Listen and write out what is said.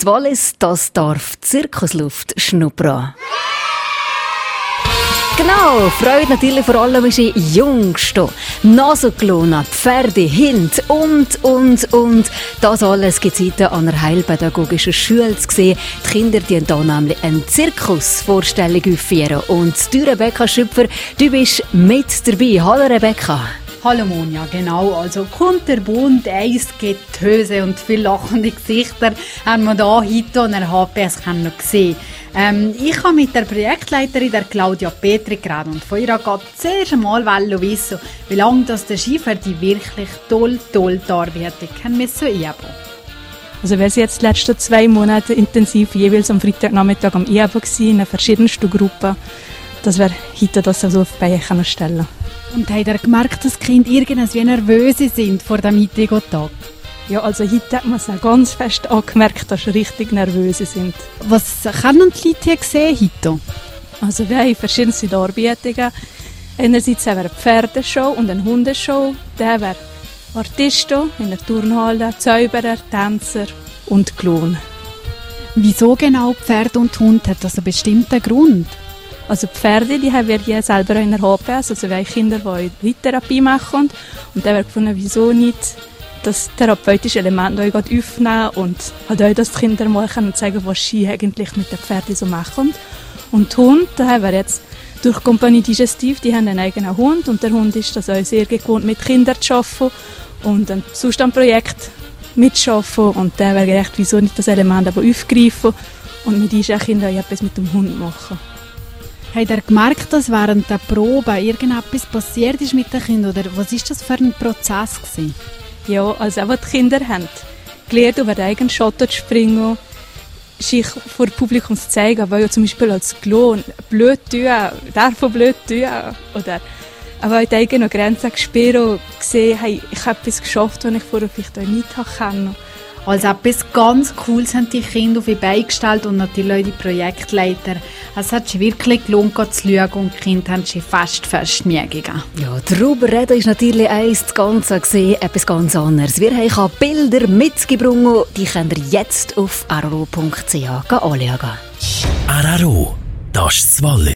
Die Wallis, das darf Zirkusluft schnuppern. Genau, Freude natürlich vor allem ist in Jungsten. Nasenklona, Pferde, Hint und. Das alles gibt es an einer heilpädagogischen Schule zu sehen. Die Kinder die hier nämlich eine Zirkusvorstellung aufführen. Und du, Rebecca Schüpfer, du bist mit dabei. Hallo Rebecca. Hallo Monja, genau. Also kunterbunt, Eis, Getöse und viele lachende Gesichter haben wir hier heute an der HPS noch gesehen. Ich habe mit der Projektleiterin, der Claudia Petri, geredet und von ihr geht zuerst einmal wissen, wie lange das der Skifahren wirklich toll die Arbeit üben müssen. Also wir sind jetzt die letzten 2 Monate intensiv jeweils am Freitagnachmittag am IABO in den verschiedensten Gruppen, dass wir heute das also auf die Beine stellen können. Und habt ihr gemerkt, dass die Kinder irgendwie nervös sind vor dem heutigen Tag? Ja, also heute hat man es auch ganz fest angemerkt, dass sie richtig nervös sind. Was können die Leute hier sehen heute? Also wir haben verschiedenste Darbietungen. Einerseits haben wir eine Pferdeshow und eine Hundeshow. Dann haben wir Artisten in der Turnhalle, Zauberer, Tänzer und Clown. Wieso genau Pferd und Hund? Hat das einen bestimmten Grund? Also die Pferde, die haben wir hier selber in der HPS, also wir haben Kinder, die Reittherapie machen. Und dann haben wir gefunden, wieso nicht das therapeutische Element neu aufnehmen und halt auch, dass die Kinder mal zeigen, was Ski eigentlich mit den Pferden so machen. Und die Hunde, da haben wir jetzt durch Compagnie Digestive, die haben einen eigenen Hund und der Hund ist das auch sehr gewohnt, mit Kindern zu arbeiten und ein Zustandprojekt mitzuarbeiten und dann wäre gedacht, wieso nicht das Element aber aufgreifen und mit diesen Kindern etwas mit dem Hund machen. Habt ihr gemerkt, dass während der Probe irgendetwas passiert ist mit den Kindern? Oder was war das für ein Prozess gewesen? Ja, also auch die Kinder haben gelernt, über den eigenen Schatten zu springen, sich vor dem Publikum zu zeigen, weil ja zum Beispiel als Clown blöd tun, davon blöd tun. Oder aber auch die eigenen Grenzen gespürt und gesehen, hey, ich habe etwas geschafft, was ich vorher vielleicht auch nicht konnte. Also etwas ganz Cooles haben die Kinder auf die Beine gestellt und natürlich auch die Projektleiter. Es hat sich wirklich gelohnt, zu schauen und die Kinder haben sich fest Mühe gegeben. Ja, darüber reden ist natürlich eins, das Ganze gesehen, etwas ganz anderes. Wir haben Bilder mitgebracht, die könnt ihr jetzt auf araro.ch anschauen. Araro, das ist das Wallis.